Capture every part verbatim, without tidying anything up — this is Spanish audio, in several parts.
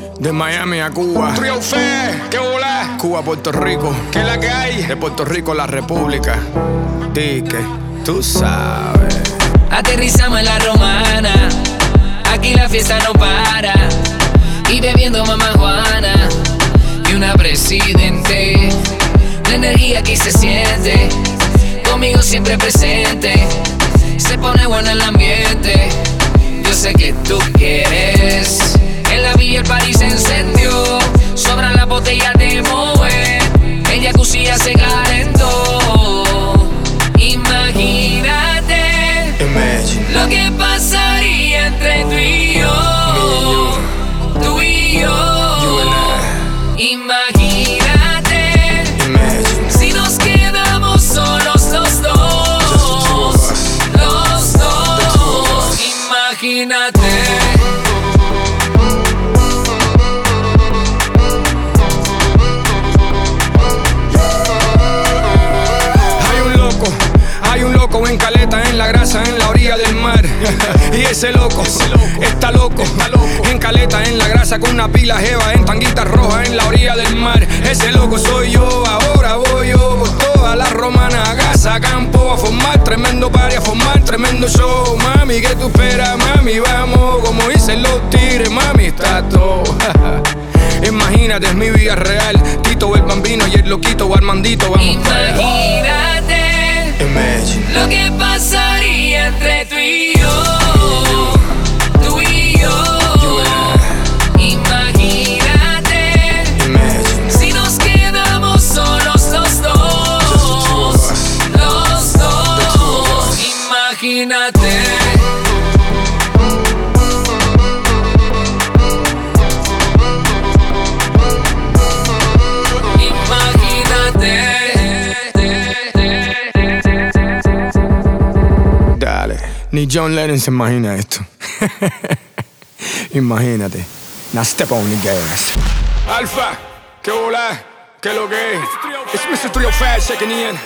De Miami a Cuba. Trio Fe, qué bola. Cuba, Puerto Rico. ¿Qué es la que hay? De Puerto Rico, la República. Tique, tú sabes. Aterrizamos en la Romana. Aquí la fiesta no para. Y bebiendo mamá Juana y una presidente. La energía aquí se siente. Conmigo siempre presente. Se pone bueno el ambiente. Yo sé que tú quieres. En la villa el party se encendió. Sobran las botellas de Moet. El jacuzzi ya se calentó. Imagínate Imagine. lo que pasaría entre tú y yo. Tú y yo. Imagínate Imagine. si nos quedamos solos los dos. Los dos. Imagínate. Hay un loco en caleta, en la grasa, en la orilla del mar. Y ese loco, ese loco está, loco, está loco. En caleta, en la grasa, con una pila jeva, en tanguita roja, en la orilla del mar. Ese loco soy yo, ahora voy yo por toda la romana, a casa, a campo, a formar tremendo party, a formar tremendo show. Mami, ¿qué tú esperas? Mami, vamos, como dicen los tigres, mami, está todo. Imagínate, es mi vida real. Tito, el Bambino y el loquito Armandito, vamos. Imagínate Imagine. lo que pasaría entre tú y yo. Tú y yo. Imagínate Imagine. si nos quedamos solos los dos. Los dos. Imagínate. Ni John Lennon se imagina esto. Imagínate. Now step on the gas. Alfa, qué bola. ¿Qué lo que es? It's mister Trio Fe checking in.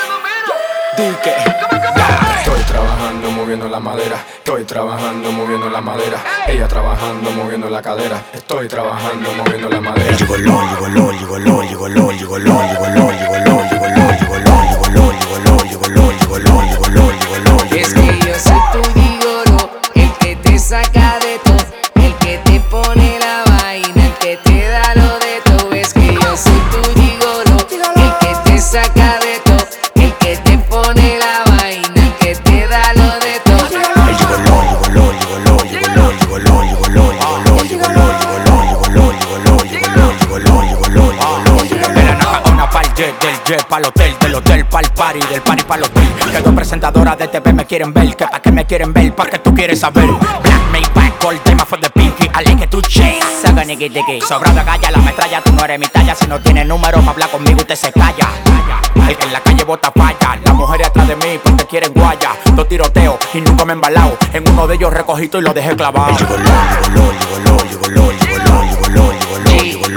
Dique. Dale. Estoy trabajando moviendo la madera. Estoy trabajando moviendo la madera. Ella trabajando moviendo la cadera. Estoy trabajando moviendo la madera. Llegó LOL, llegó LOL, llegó LOL, llegó LOL, llegó LOL, llegó LOL, llegó LOL, llegó LOL, llegó LOL, llegó LOL, llegó LOL, llegó LOL, llegó LOL, llegó LOL, llegó LOL. Es que yo soy tu gigolo, el que te saca de todo, el que te pone la vaina, el que te da lo de todo. Es que yo soy tu gigolo, el que te saca de todo, el que te pone la vaina, el que te da lo de todo. Llegó LOL, llegó LOL, llegó LOL, llegó LOL, llegó LOL, llegó LOL, llegó LOL, llegó LOL, llegó LOL, llegó LOL, llegó LOL, llegó LOL, llegó LOL, llegó LOL, llegó LOL, llegó LOL. De la naca a una pa'l jet, del jet pa'l hotel, del hotel pa'l party, del party pa'l hotel. Que dos presentadoras de T V me quieren ver, que pa' que me quieren ver, pa' que tú quieres saber. Black Maybach, gold tema for the pinky, I like it to chase, saca nigga diggy. Sobrado calla, la metralla, tú no eres mi talla. Si no tienes número pa' hablar conmigo, usted se calla. El que en la calle bota falla, las mujeres atrás de mí porque quieren guaya. Dos tiroteos y nunca me he embalado. En uno de ellos recogito y lo dejé clavado. Llegó LOL, llegó LOL, llegó LOL, llegó LOL, llegó LOL, llegó LOL, llegó LOL, llegó LOL, llegó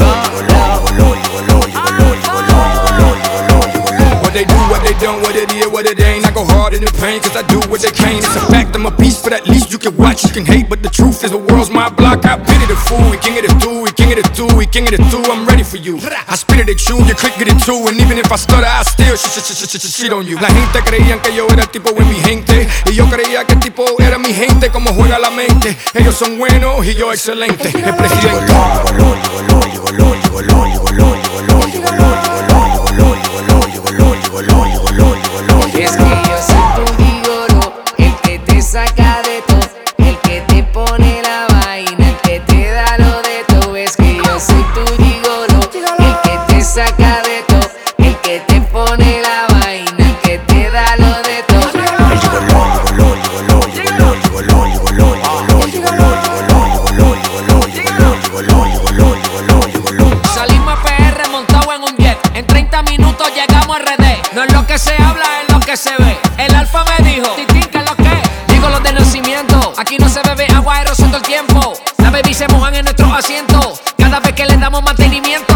LOL, llegó LOL, llegó LOL, llegó LOL, llegó LOL, llegó LOL, llegó LOL, llegó LOL. What they do, what they don't, what it is, what it ain't. I go hard in the pain, cause I do what they can't. It's a fact, I'm a beast, but at least you can watch, you can hate. But the truth is the world's my block. I pity the fool, we king of the two, we king of the two, we king of the two. I'm ready for you. I spit it at you, you click get it too. And even if I stutter, I still sh sh sh sh sh shit on you. La gente creían que yo era el tipo de mi gente, y yo creía que el tipo era mi gente. Como juega la mente, ellos son buenos y yo excelente. El presidente. Llegó LOL, llegó LOL, llegó LOL, llegó LOL, llegó LOL, llegó LOL, llegó LOL, llegó LOL, llegó LOL, llegó LOL, llegó LOL, llegó LOL, llegó LOL, llegó LOL. Es que yo soy tu gigolo, el que te saca de todo, el que te pone la vaina, el que te da lo de todo. Es que yo soy tu gigolo, el que te saca de todo, el que te pone la vaina, el que te da lo de todo. Llegó LOL, llegó LOL, llegó LOL, llegó LOL, llegó LOL, llegó LOL, llegó LOL, llegó LOL, llegó LOL, llegó LOL, llegó LOL, llegó LOL, llegó LOL, llegó LOL, llegó LOL, llegó LOL. Salimos a P R montado en un jet, en treinta minutos llegamos a R D. No es lo que se habla, es lo que se ve. El alfa me dijo, Titín, ¿qué es lo que? Digo los de nacimiento, aquí no se bebe agua aerosa todo el tiempo. La baby se mojan en nuestros asientos, cada vez que le damos mantenimiento.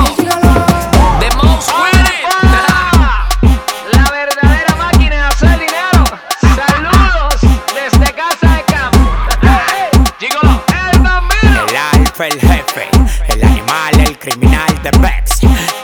The most winning. La verdadera máquina de hacer dinero. Saludos desde Casa de Campo. Gigolo, el Bambino. El alfa, el el jefe, el animal, el criminal de Bex.